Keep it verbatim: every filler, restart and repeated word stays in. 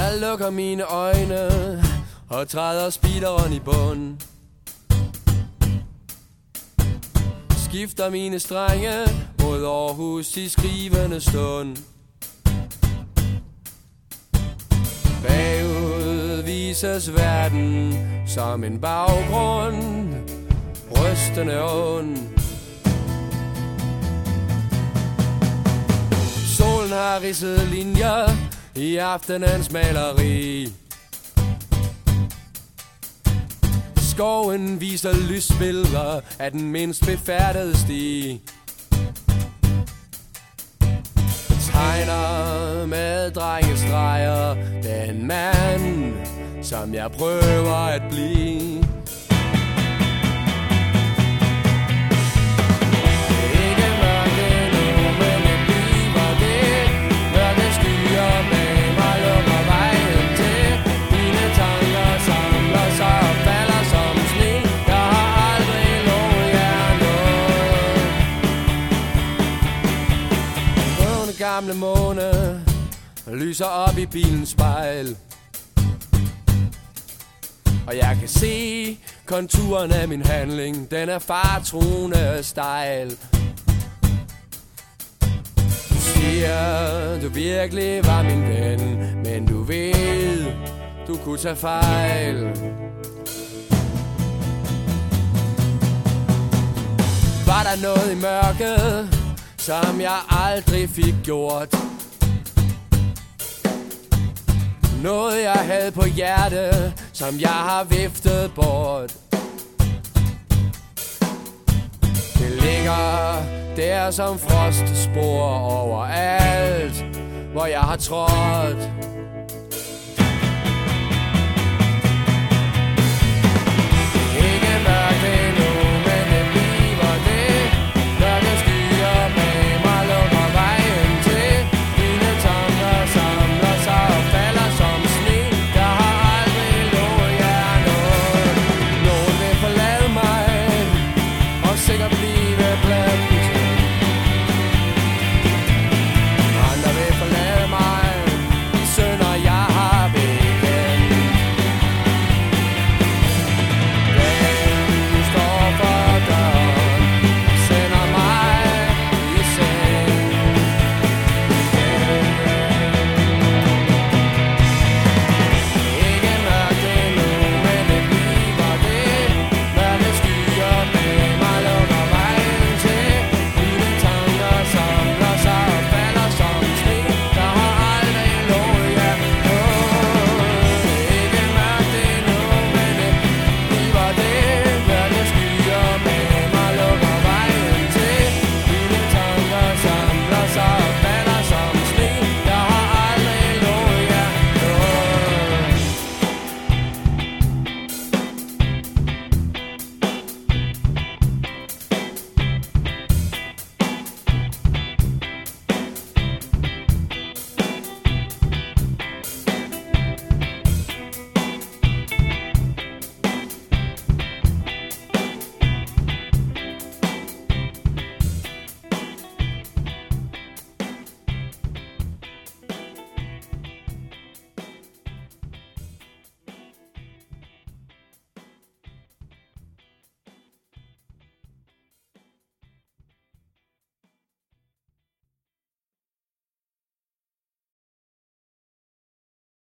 Jeg lukker mine øjne og træder speederen i bund. Skifter mine strenge mod Aarhus i skrivende stund. Bagud vises verden som en baggrund, rystende ond. Solen har ridset linjer i aftenens maleri. Skoven viser lysbilleder af den mindst befærdede sti. Tegner med drengestreger den mand, som jeg prøver at blive. Gamle måne lyser op i bilens spejl, og jeg kan se konturen af min handling. Den er faretruende stejl. Du siger, du virkelig var min ven, men du ved, du kunne tage fejl. Var der noget i mørket, som jeg aldrig fik gjort? Noget jeg havde på hjerte, som jeg har viftet bort. Det ligger der som frostspor overalt, hvor jeg har trådt.